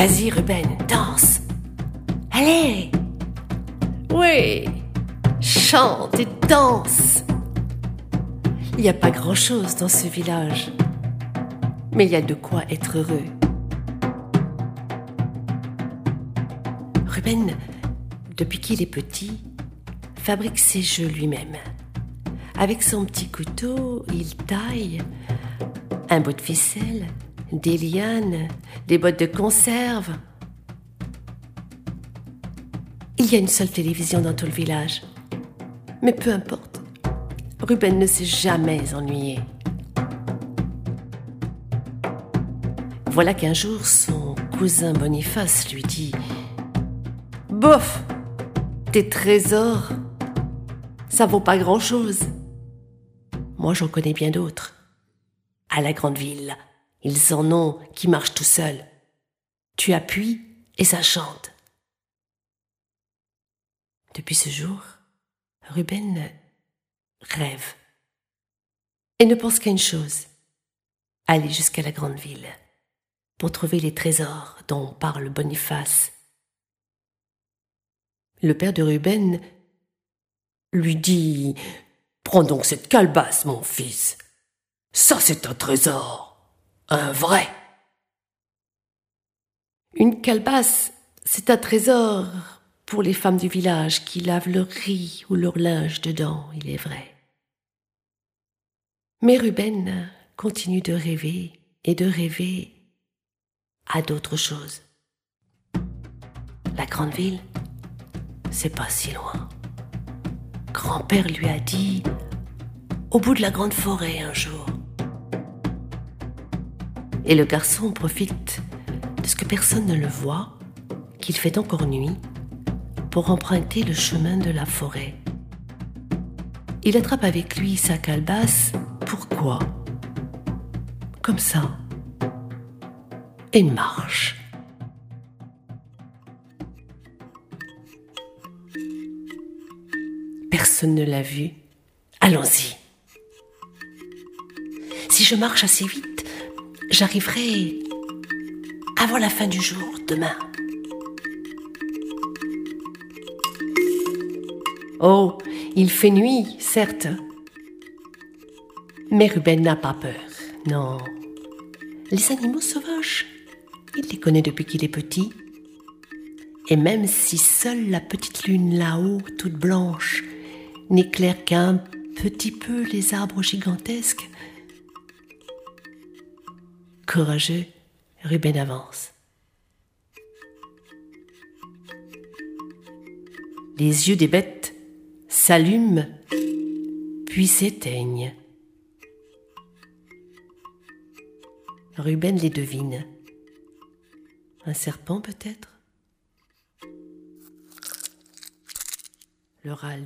Vas-y, Ruben, danse. Allez. Oui, chante et danse. Il n'y a pas grand-chose dans ce village, mais il y a de quoi être heureux. Ruben, depuis qu'il est petit, fabrique ses jeux lui-même. Avec son petit couteau, il taille un bout de ficelle, des lianes, des bottes de conserve. Il y a une seule télévision dans tout le village. Mais peu importe, Ruben ne s'est jamais ennuyé. Voilà qu'un jour, son cousin Boniface lui dit « Bof, tes trésors, ça vaut pas grand-chose. Moi, j'en connais bien d'autres. À la grande ville, ils en ont qui marchent tout seuls. Tu appuies et ça chante. » Depuis ce jour, Ruben rêve et ne pense qu'à une chose, aller jusqu'à la grande ville pour trouver les trésors dont parle Boniface. Le père de Ruben lui dit « Prends donc cette calebasse, mon fils. Ça, c'est un trésor, un vrai. » Une calebasse, c'est un trésor pour les femmes du village qui lavent leur riz ou leur linge dedans, il est vrai. Mais Ruben continue de rêver et de rêver à d'autres choses. La grande ville, c'est pas si loin. Grand-père lui a dit au bout de la grande forêt un jour. Et le garçon profite de ce que personne ne le voit, qu'il fait encore nuit, pour emprunter le chemin de la forêt. Il attrape avec lui sa calebasse. Pourquoi ? Comme ça. Et marche. Personne ne l'a vu. Allons-y. Si je marche assez vite, j'arriverai avant la fin du jour, demain. Oh, il fait nuit, certes. Mais Ruben n'a pas peur, non. Les animaux sauvages, il les connaît depuis qu'il est petit. Et même si seule la petite lune là-haut, toute blanche, n'éclaire qu'un petit peu les arbres gigantesques, courageux, Ruben avance. Les yeux des bêtes s'allument, puis s'éteignent. Ruben les devine. Un serpent peut-être ? Le râle d'une hyène ?